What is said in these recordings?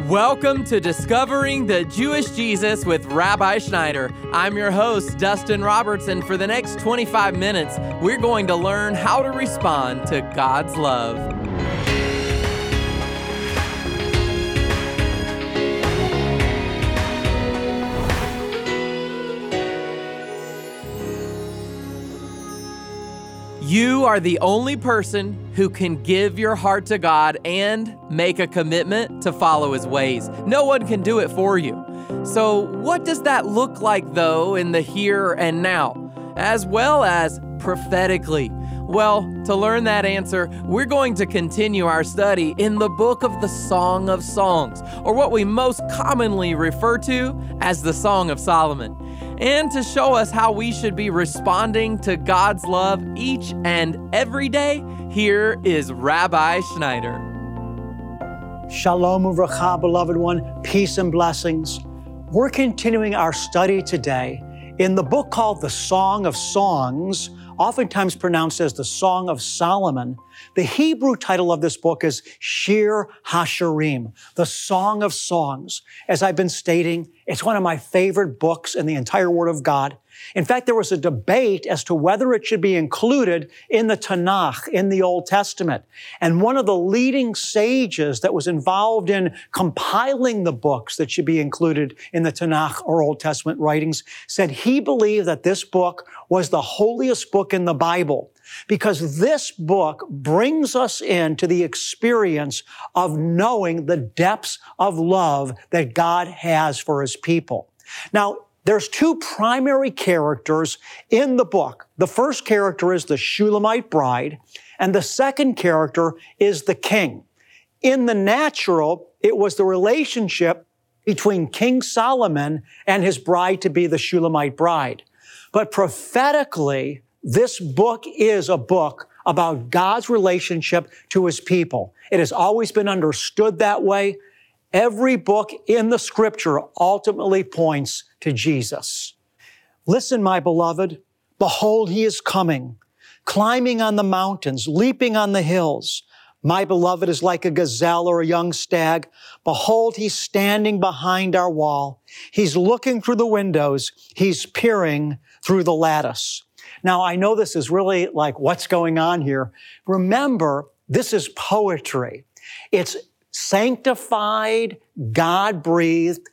Welcome to Discovering the Jewish Jesus with Rabbi Schneider. I'm your host, Dustin Roberts, and for the next 25 minutes, we're going to learn how to respond to God's love. You are the only person who can give your heart to God and make a commitment to follow His ways. No one can do it for you. So what does that look like, though, in the here and now, as well as prophetically? Well, to learn that answer, we're going to continue our study in the book of the Song of Songs, or what we most commonly refer to as the Song of Solomon. And to show us how we should be responding to God's love each and every day, here is Rabbi Schneider. Shalom uvracha, beloved one, peace and blessings. We're continuing our study today in the book called the Song of Songs, oftentimes pronounced as the Song of Solomon. The Hebrew title of this book is Shir HaShirim, the Song of Songs. As I've been stating, it's one of my favorite books in the entire Word of God. In fact, there was a debate as to whether it should be included in the Tanakh, in the Old Testament. And one of the leading sages that was involved in compiling the books that should be included in the Tanakh or Old Testament writings said he believed that this book was the holiest book in the Bible, because this book brings us into the experience of knowing the depths of love that God has for His people. Now, there's two primary characters in the book. The first character is the Shulamite bride, and the second character is the king. In the natural, it was the relationship between King Solomon and his bride to be the Shulamite bride. But prophetically, this book is a book about God's relationship to His people. It has always been understood that way. Every book in the Scripture ultimately points to Jesus. Listen, my beloved, behold, He is coming, climbing on the mountains, leaping on the hills. My beloved is like a gazelle or a young stag. Behold, He's standing behind our wall. He's looking through the windows. He's peering through the lattice. Now, I know this is really like, what's going on here? Remember, this is poetry. It's sanctified, God-breathed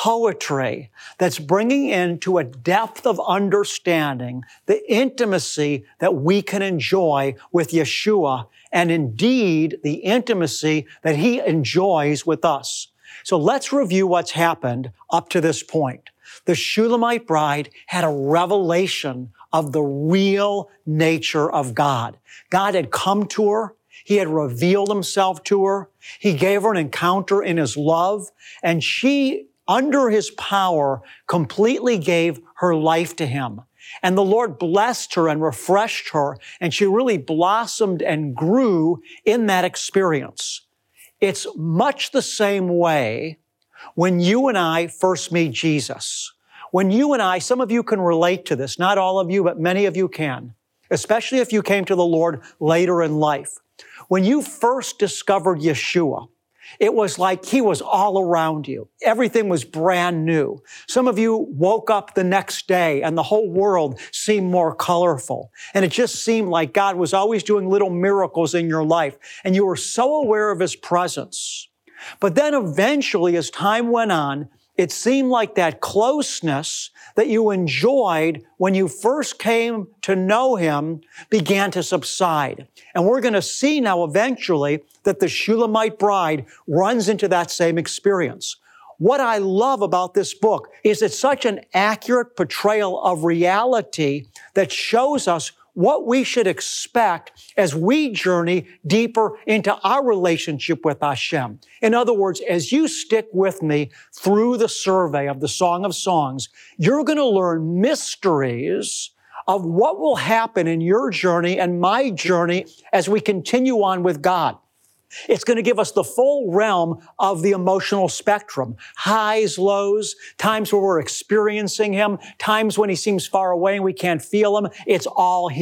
poetry that's bringing into a depth of understanding the intimacy that we can enjoy with Yeshua, and indeed the intimacy that He enjoys with us. So let's review what's happened up to this point. The Shulamite bride had a revelation of the real nature of God. God had come to her. He had revealed Himself to her. He gave her an encounter in His love, and she, under His power, completely gave her life to Him. And the Lord blessed her and refreshed her, and she really blossomed and grew in that experience. It's much the same way when you and I first meet Jesus. When you and I, some of you can relate to this, not all of you, but many of you can, especially if you came to the Lord later in life. When you first discovered Yeshua, it was like He was all around you. Everything was brand new. Some of you woke up the next day and the whole world seemed more colorful. And it just seemed like God was always doing little miracles in your life. And you were so aware of His presence. But then eventually, as time went on, it seemed like that closeness that you enjoyed when you first came to know Him began to subside. And we're going to see now eventually that the Shulamite bride runs into that same experience. What I love about this book is it's such an accurate portrayal of reality that shows us what we should expect as we journey deeper into our relationship with Hashem. In other words, as you stick with me through the survey of the Song of Songs, you're going to learn mysteries of what will happen in your journey and my journey as we continue on with God. It's going to give us the full realm of the emotional spectrum. Highs, lows, times where we're experiencing Him, times when He seems far away and we can't feel Him. It's all here.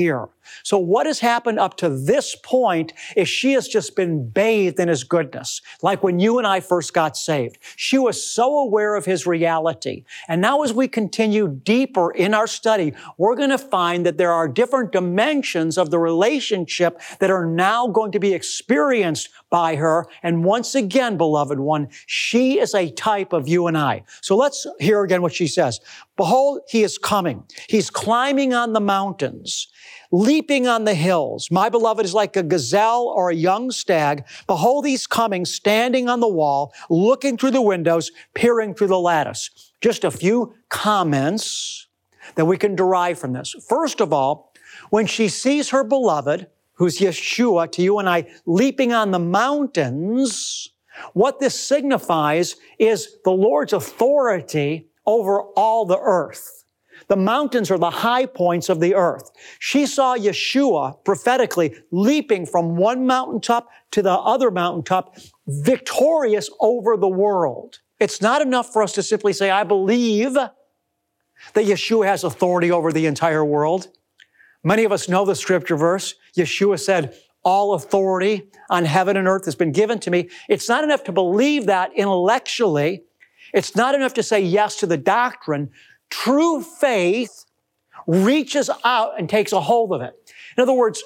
So what has happened up to this point is she has just been bathed in His goodness. Like when you and I first got saved. She was so aware of His reality. And now as we continue deeper in our study, we're going to find that there are different dimensions of the relationship that are now going to be experienced by her. And once again, beloved one, she is a type of you and I. So let's hear again what she says. Behold, He is coming. He's climbing on the mountains, leaping on the hills. My beloved is like a gazelle or a young stag. Behold, He's coming, standing on the wall, looking through the windows, peering through the lattice. Just a few comments that we can derive from this. First of all, when she sees her beloved, who's Yeshua, to you and I, leaping on the mountains, what this signifies is the Lord's authority over all the earth. The mountains are the high points of the earth. She saw Yeshua prophetically leaping from one mountaintop to the other mountaintop, victorious over the world. It's not enough for us to simply say, I believe that Yeshua has authority over the entire world. Many of us know the scripture verse. Yeshua said, all authority on heaven and earth has been given to me. It's not enough to believe that intellectually. It's not enough to say yes to the doctrine. True faith reaches out and takes a hold of it. In other words,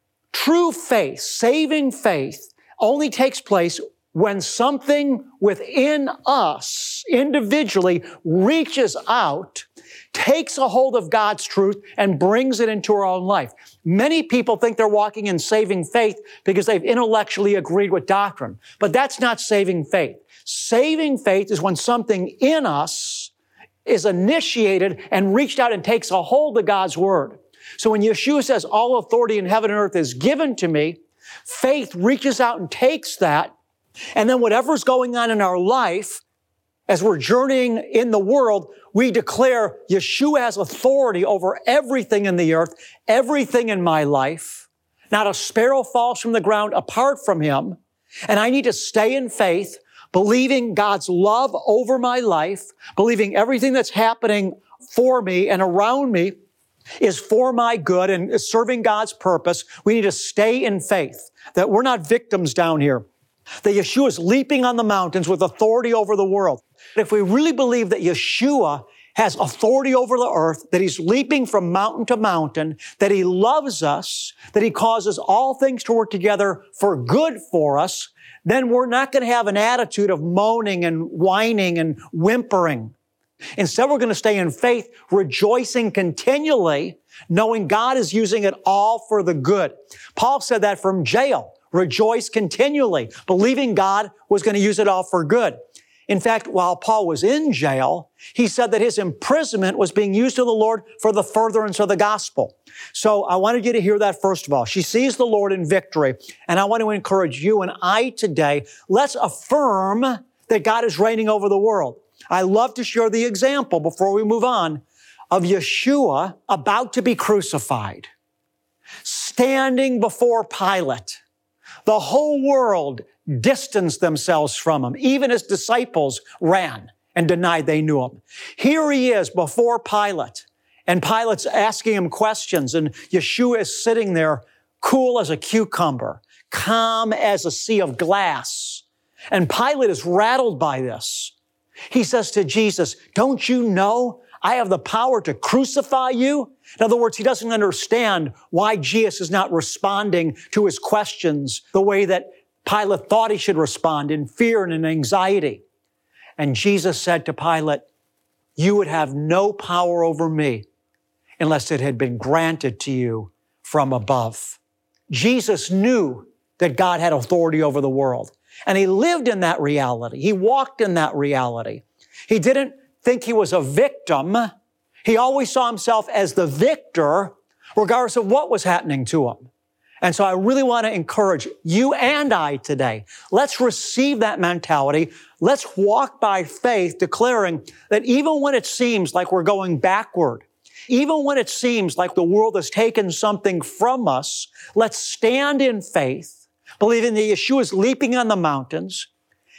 true faith, saving faith, only takes place when something within us individually reaches out, takes a hold of God's truth, and brings it into our own life. Many people think they're walking in saving faith because they've intellectually agreed with doctrine. But that's not saving faith. Saving faith is when something in us is initiated and reached out and takes a hold of God's Word. So when Yeshua says, all authority in heaven and earth is given to me, faith reaches out and takes that, and then whatever's going on in our life, as we're journeying in the world, we declare Yeshua has authority over everything in the earth, everything in my life. Not a sparrow falls from the ground apart from Him. And I need to stay in faith, believing God's love over my life, believing everything that's happening for me and around me is for my good and is serving God's purpose. We need to stay in faith, that we're not victims down here, that Yeshua is leaping on the mountains with authority over the world. If we really believe that Yeshua has authority over the earth, that He's leaping from mountain to mountain, that He loves us, that He causes all things to work together for good for us, then we're not going to have an attitude of moaning and whining and whimpering. Instead, we're going to stay in faith, rejoicing continually, knowing God is using it all for the good. Paul said that from jail. Rejoice continually, believing God was going to use it all for good. In fact, while Paul was in jail, he said that his imprisonment was being used to the Lord for the furtherance of the gospel. So I wanted you to hear that first of all. She sees the Lord in victory. And I want to encourage you and I today, let's affirm that God is reigning over the world. I love to share the example before we move on of Yeshua about to be crucified, standing before Pilate. The whole world distanced themselves from Him. Even His disciples ran and denied they knew Him. Here He is before Pilate, and Pilate's asking Him questions, and Yeshua is sitting there cool as a cucumber, calm as a sea of glass. And Pilate is rattled by this. He says to Jesus, don't you know I have the power to crucify you? In other words, he doesn't understand why Jesus is not responding to his questions the way that Pilate thought he should respond, in fear and in anxiety. And Jesus said to Pilate, you would have no power over me unless it had been granted to you from above. Jesus knew that God had authority over the world, and He lived in that reality. He walked in that reality. He didn't think He was a victim. He always saw Himself as the victor, regardless of what was happening to Him. And so I really want to encourage you and I today. Let's receive that mentality. Let's walk by faith, declaring that even when it seems like we're going backward, even when it seems like the world has taken something from us, let's stand in faith, believing that Yeshua is leaping on the mountains.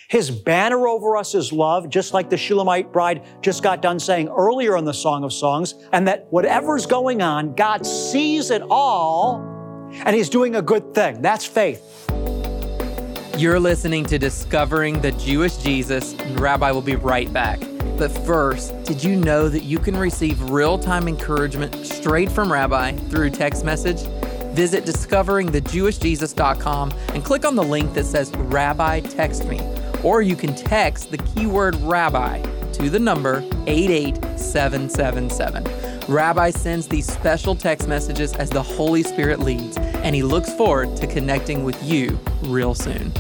His banner over us is love, just like the Shulamite bride just got done saying earlier in the Song of Songs, and that whatever's going on, God sees it all, and He's doing a good thing. That's faith. You're listening to Discovering the Jewish Jesus, and Rabbi will be right back. But first, did you know that you can receive real-time encouragement straight from Rabbi through text message? Visit discoveringthejewishjesus.com and click on the link that says Rabbi Text Me. Or you can text the keyword Rabbi to the number 88777. Rabbi sends these special text messages as the Holy Spirit leads, and he looks forward to connecting with you real soon.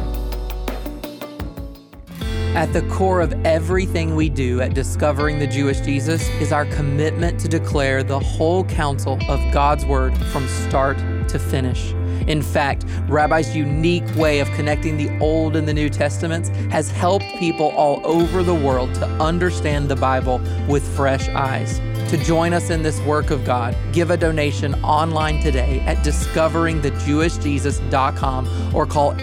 At the core of everything we do at Discovering the Jewish Jesus is our commitment to declare the whole counsel of God's Word from start to finish. In fact, Rabbi's unique way of connecting the Old and the New Testaments has helped people all over the world to understand the Bible with fresh eyes. To join us in this work of God, give a donation online today at discoveringthejewishjesus.com or call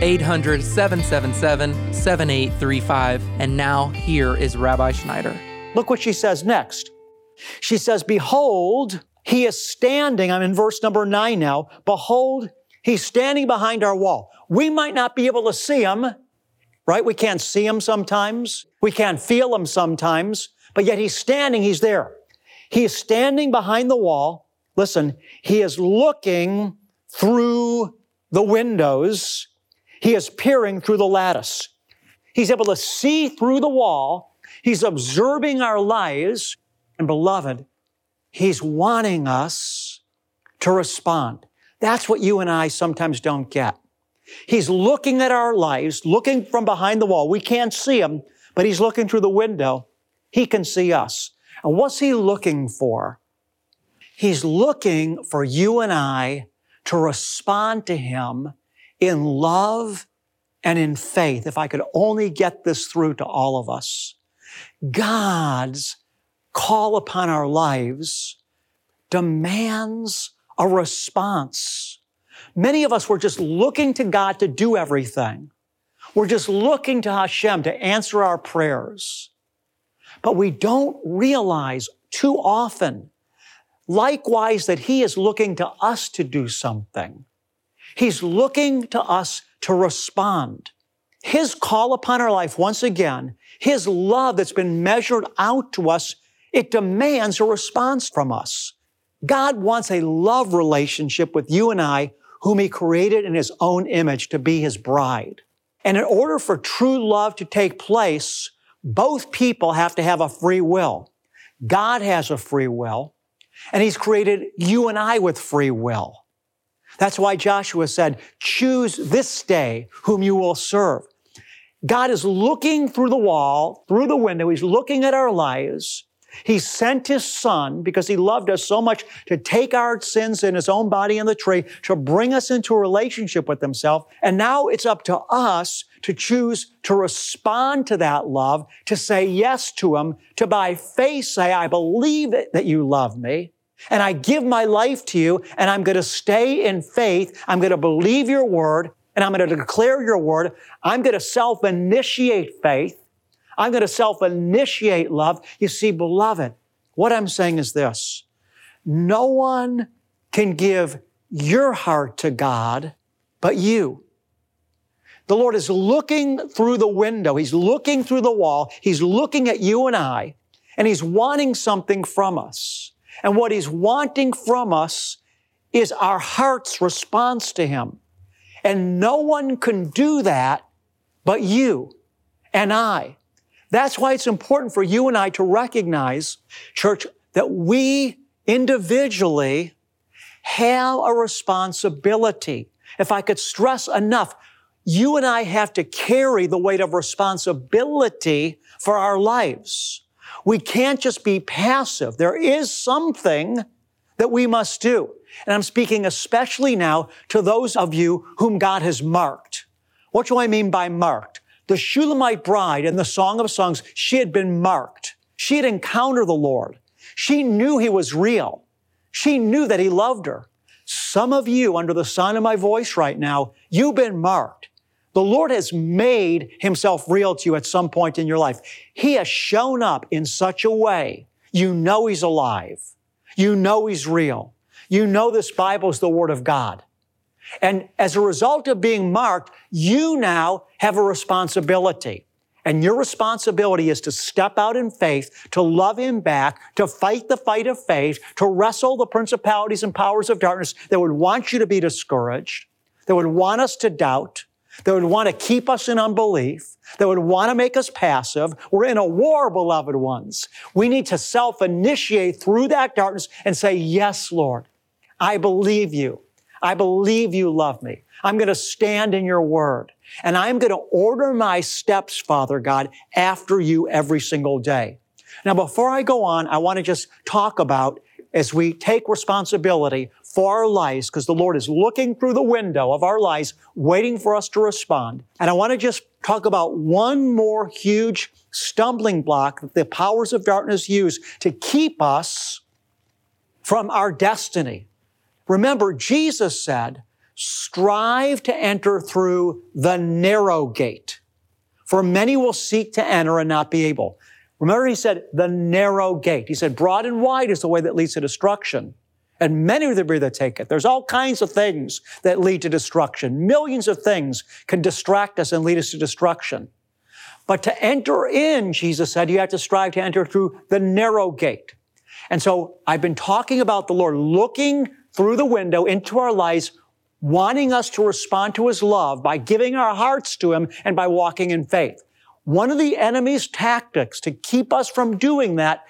800-777-7835. And now here is Rabbi Schneider. Look what she says next. She says, behold, He is standing. I'm in verse number 9 now. Behold, He's standing behind our wall. We might not be able to see Him, right? We can't see Him sometimes. We can't feel Him sometimes, but yet He's standing, He's there. He is standing behind the wall. Listen, He is looking through the windows. He is peering through the lattice. He's able to see through the wall. He's observing our lives. And beloved, He's wanting us to respond. That's what you and I sometimes don't get. He's looking at our lives, looking from behind the wall. We can't see Him, but He's looking through the window. He can see us. And what's He looking for? He's looking for you and I to respond to Him in love and in faith. If I could only get this through to all of us. God's call upon our lives demands a response. Many of us were just looking to God to do everything. We're just looking to Hashem to answer our prayers. But we don't realize too often, likewise, that He is looking to us to do something. He's looking to us to respond. His call upon our life, once again, His love that's been measured out to us, it demands a response from us. God wants a love relationship with you and I, whom He created in His own image to be His bride. And in order for true love to take place, both people have to have a free will. God has a free will, and He's created you and I with free will. That's why Joshua said, choose this day whom you will serve. God is looking through the wall, through the window. He's looking at our lives. He sent His Son because He loved us so much to take our sins in His own body on the tree, to bring us into a relationship with Himself. And now it's up to us to choose to respond to that love, to say yes to Him, to by faith say, I believe that you love me, and I give my life to you, and I'm going to stay in faith. I'm going to believe your word, and I'm going to declare your word. I'm going to self-initiate faith. I'm going to self-initiate love. You see, beloved, what I'm saying is this. No one can give your heart to God but you. The Lord is looking through the window. He's looking through the wall. He's looking at you and I, and He's wanting something from us. And what He's wanting from us is our heart's response to Him. And no one can do that but you and I. That's why it's important for you and I to recognize, church, that we individually have a responsibility. If I could stress enough, you and I have to carry the weight of responsibility for our lives. We can't just be passive. There is something that we must do. And I'm speaking especially now to those of you whom God has marked. What do I mean by marked? The Shulamite bride in the Song of Songs, she had been marked. She had encountered the Lord. She knew He was real. She knew that He loved her. Some of you, under the sound of my voice right now, you've been marked. The Lord has made himself real to you at some point in your life. He has shown up in such a way. You know he's alive. You know he's real. You know this Bible is the Word of God. And as a result of being marked, you now have a responsibility. And your responsibility is to step out in faith, to love him back, to fight the fight of faith, to wrestle the principalities and powers of darkness that would want you to be discouraged, that would want us to doubt, that would want to keep us in unbelief, that would want to make us passive. We're in a war, beloved ones. We need to self-initiate through that darkness and say, yes, Lord, I believe you. I believe you love me. I'm going to stand in your word. And I'm going to order my steps, Father God, after you every single day. Now, before I go on, I want to just talk about, as we take responsibility for our lives, because the Lord is looking through the window of our lives, waiting for us to respond. And I want to just talk about one more huge stumbling block that the powers of darkness use to keep us from our destiny. Remember, Jesus said, strive to enter through the narrow gate, for many will seek to enter and not be able. Remember, he said, the narrow gate. He said, broad and wide is the way that leads to destruction, and many there be that take it. There's all kinds of things that lead to destruction. Millions of things can distract us and lead us to destruction. But to enter in, Jesus said, you have to strive to enter through the narrow gate. And so I've been talking about the Lord looking through the window into our lives, wanting us to respond to his love by giving our hearts to him and by walking in faith. One of the enemy's tactics to keep us from doing that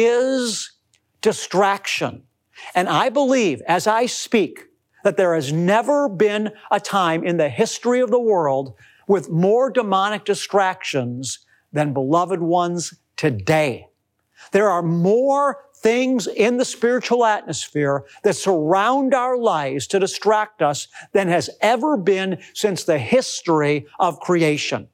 is distraction. And I believe, as I speak, that there has never been a time in the history of the world with more demonic distractions than, beloved ones, today. There are more things in the spiritual atmosphere that surround our lives to distract us than has ever been since the history of creation.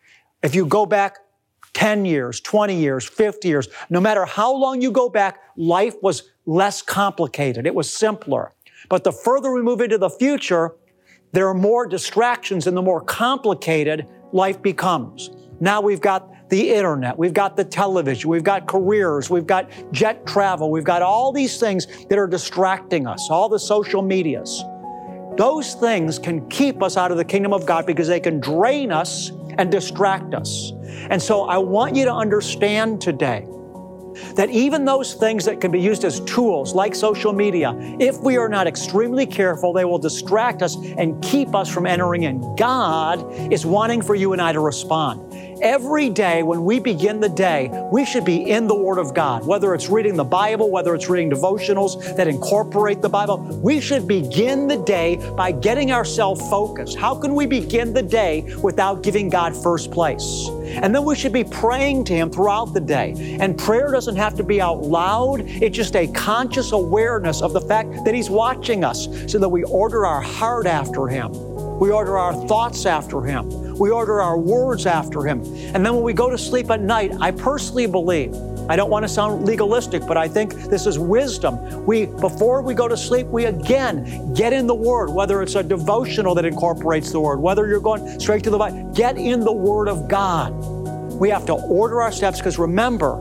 If you go back 10 years, 20 years, 50 years, no matter how long you go back, life was less complicated. It was simpler. But the further we move into the future, there are more distractions and the more complicated life becomes. Now we've got the internet, we've got the television, we've got careers, we've got jet travel, we've got all these things that are distracting us, all the social medias. Those things can keep us out of the kingdom of God because they can drain us and distract us. And so I want you to understand today that even those things that can be used as tools like social media, if we are not extremely careful, they will distract us and keep us from entering in. God is wanting for you and I to respond. Every day when we begin the day, we should be in the Word of God. Whether it's reading the Bible, whether it's reading devotionals that incorporate the Bible, we should begin the day by getting ourselves focused. How can we begin the day without giving God first place? And then we should be praying to Him throughout the day. And prayer doesn't have to be out loud. It's just a conscious awareness of the fact that He's watching us so that we order our heart after Him. We order our thoughts after Him. We order our words after Him. And then when we go to sleep at night, I personally believe, I don't want to sound legalistic, but I think this is wisdom. Before we go to sleep, we again get in the Word, whether it's a devotional that incorporates the Word, whether you're going straight to the Bible, get in the Word of God. We have to order our steps because remember,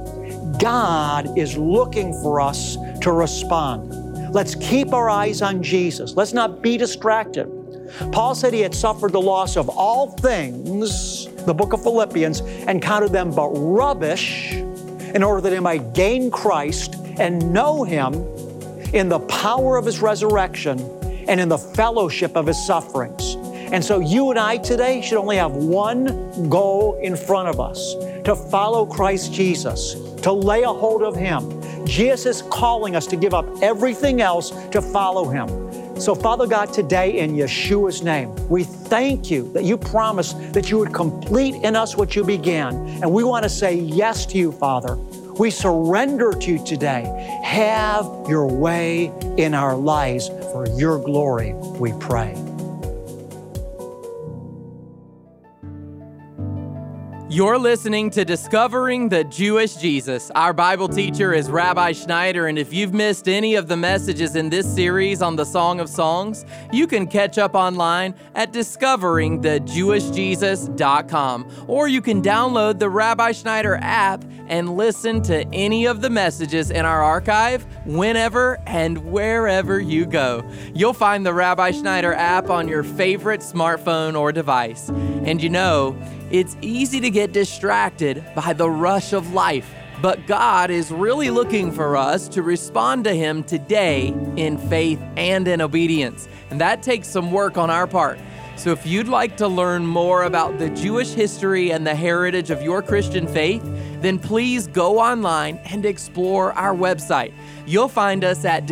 God is looking for us to respond. Let's keep our eyes on Jesus. Let's not be distracted. Paul said he had suffered the loss of all things, the book of Philippians, and counted them but rubbish in order that he might gain Christ and know Him in the power of His resurrection and in the fellowship of His sufferings. And so you and I today should only have one goal in front of us, to follow Christ Jesus, to lay a hold of Him. Jesus is calling us to give up everything else to follow Him. So, Father God, today in Yeshua's name, we thank You that You promised that You would complete in us what You began. And we want to say yes to You, Father. We surrender to You today. Have Your way in our lives for Your glory, we pray. You're listening to Discovering the Jewish Jesus. Our Bible teacher is Rabbi Schneider, and if you've missed any of the messages in this series on the Song of Songs, you can catch up online at discoveringthejewishjesus.com, or you can download the Rabbi Schneider app and listen to any of the messages in our archive whenever and wherever you go. You'll find the Rabbi Schneider app on your favorite smartphone or device. And you know, it's easy to get distracted by the rush of life, but God is really looking for us to respond to Him today in faith and in obedience. And that takes some work on our part. So if you'd like to learn more about the Jewish history and the heritage of your Christian faith, then please go online and explore our website. You'll find us at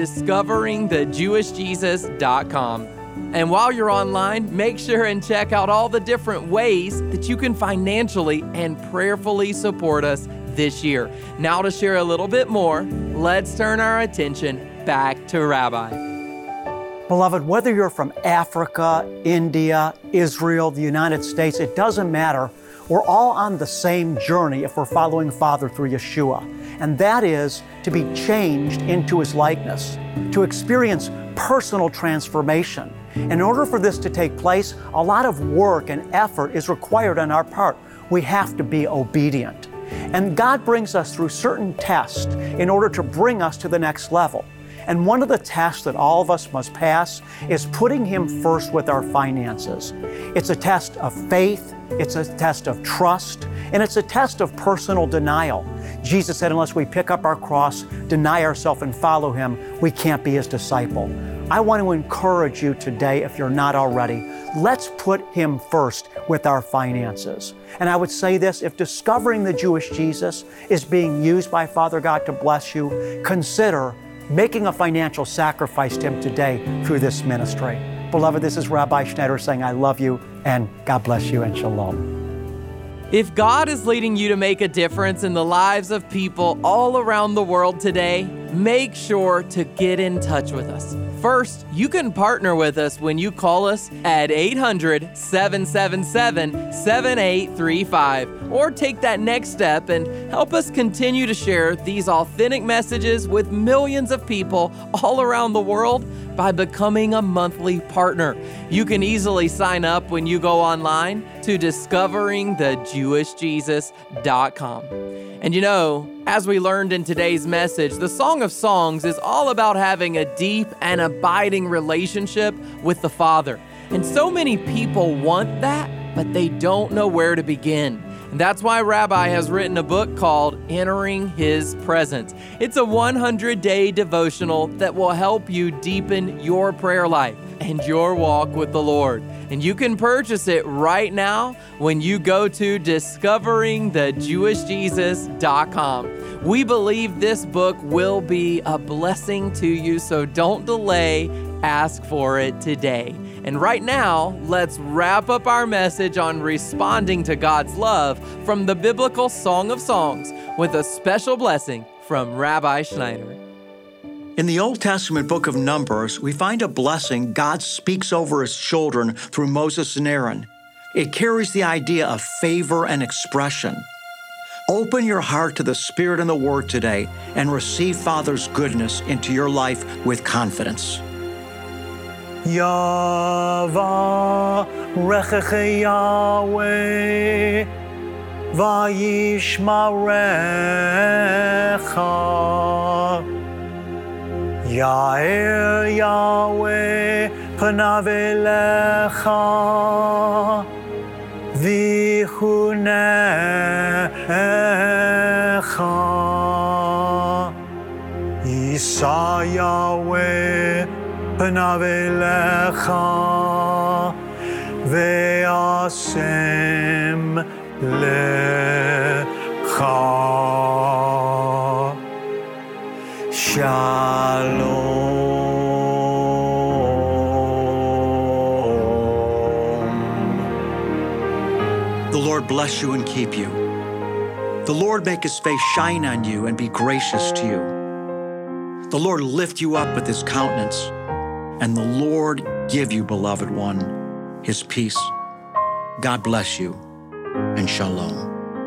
discoveringthejewishjesus.com. And while you're online, make sure and check out all the different ways that you can financially and prayerfully support us this year. Now to share a little bit more, let's turn our attention back to Rabbi. Beloved, whether you're from Africa, India, Israel, the United States, it doesn't matter. We're all on the same journey if we're following Father through Yeshua. And that is to be changed into His likeness, to experience personal transformation. In order for this to take place, a lot of work and effort is required on our part. We have to be obedient. And God brings us through certain tests in order to bring us to the next level. And one of the tests that all of us must pass is putting Him first with our finances. It's a test of faith, it's a test of trust, and it's a test of personal denial. Jesus said, unless we pick up our cross, deny ourselves, and follow Him, we can't be His disciple. I want to encourage you today, if you're not already, let's put Him first with our finances. And I would say this, if discovering the Jewish Jesus is being used by Father God to bless you, consider making a financial sacrifice to Him today through this ministry. Beloved, this is Rabbi Schneider saying I love you, and God bless you, and shalom. If God is leading you to make a difference in the lives of people all around the world today, make sure to get in touch with us. First, you can partner with us when you call us at 800-777-7835, or take that next step and help us continue to share these authentic messages with millions of people all around the world by becoming a monthly partner. You can easily sign up when you go online to discoveringthejewishjesus.com. And you know, as we learned in today's message, the Song of Songs is all about having a deep and abiding relationship with the Father. And so many people want that, but they don't know where to begin. And that's why Rabbi has written a book called Entering His Presence. It's a 100-day devotional that will help you deepen your prayer life and your walk with the Lord. And you can purchase it right now when you go to discoveringthejewishjesus.com. We believe this book will be a blessing to you, so don't delay. Ask for it today. And right now, let's wrap up our message on responding to God's love from the biblical Song of Songs with a special blessing from Rabbi Schneider. In the Old Testament book of Numbers, we find a blessing God speaks over His children through Moses and Aaron. It carries the idea of favor and expression. Open your heart to the Spirit and the Word today and receive Father's goodness into your life with confidence. Yavarechech Yahweh vayishmarecha Ya'er Yahweh panav elecha vichunecha Yisa Yahweh panav elecha ve'asem lecha Shalom. The Lord bless you and keep you. The Lord make His face shine on you and be gracious to you. The Lord lift you up with His countenance, and the Lord give you, beloved one, His peace. God bless you, and shalom.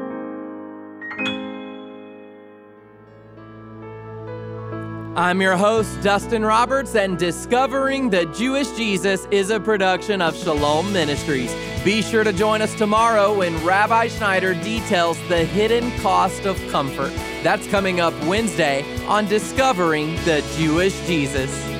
I'm your host, Dustin Roberts, and Discovering the Jewish Jesus is a production of Shalom Ministries. Be sure to join us tomorrow when Rabbi Schneider details the hidden cost of comfort. That's coming up Wednesday on Discovering the Jewish Jesus.